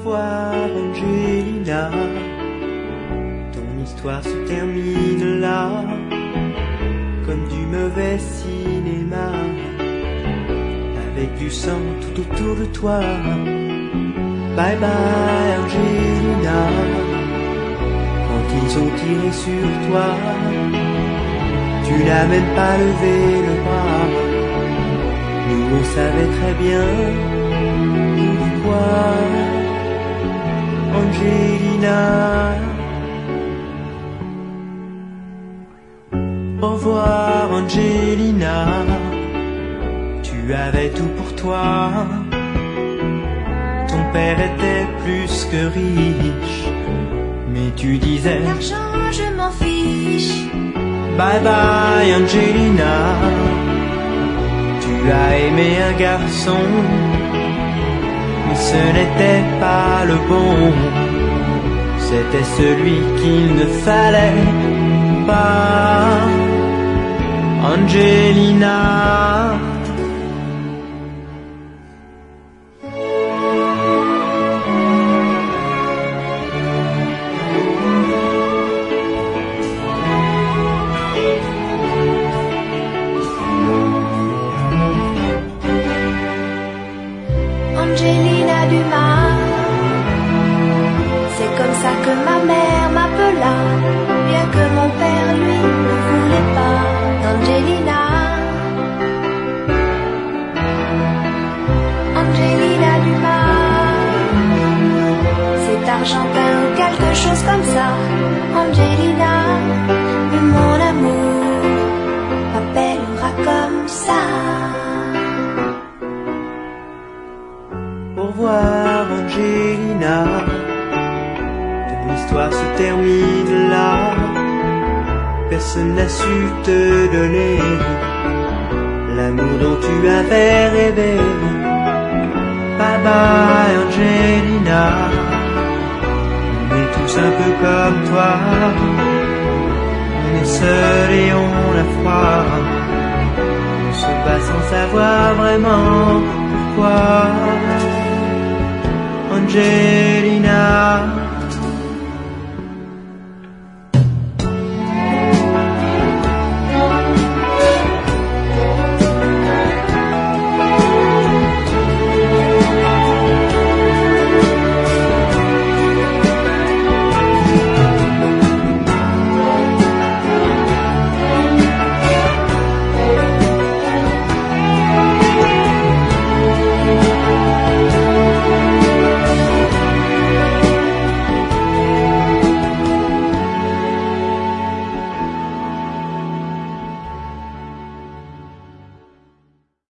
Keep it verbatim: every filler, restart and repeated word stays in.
revoir Angelina, ton histoire se termine là, comme du mauvais cinéma, avec du sang tout autour de toi. Bye bye Angelina, quand ils ont tiré sur toi, tu n'as même pas levé le bras. Nous on savait très bien pourquoi. Angelina, au revoir Angelina, tu avais tout pour toi. Ton père était plus que riche, mais tu disais l'argent je m'en fiche. Bye bye Angelina, tu as aimé un garçon, mais ce n'était pas le bon, c'était celui qu'il ne fallait pas. Angelina, Angelina Dumas, c'est comme ça que ma mère m'appela, bien que mon père lui ne voulait pas. Angelina, Angelina Dumas, c'est argentin ou quelque chose comme ça. Angelina, mais mon amour m'appellera comme ça. au revoir Angelina, ton histoire se termine là, personne n'a su te donner l'amour dont tu avais rêvé. Bye bye Angelina, on est tous un peu comme toi, on est seuls et on a froid, on se bat sans savoir vraiment pourquoi. Angelina,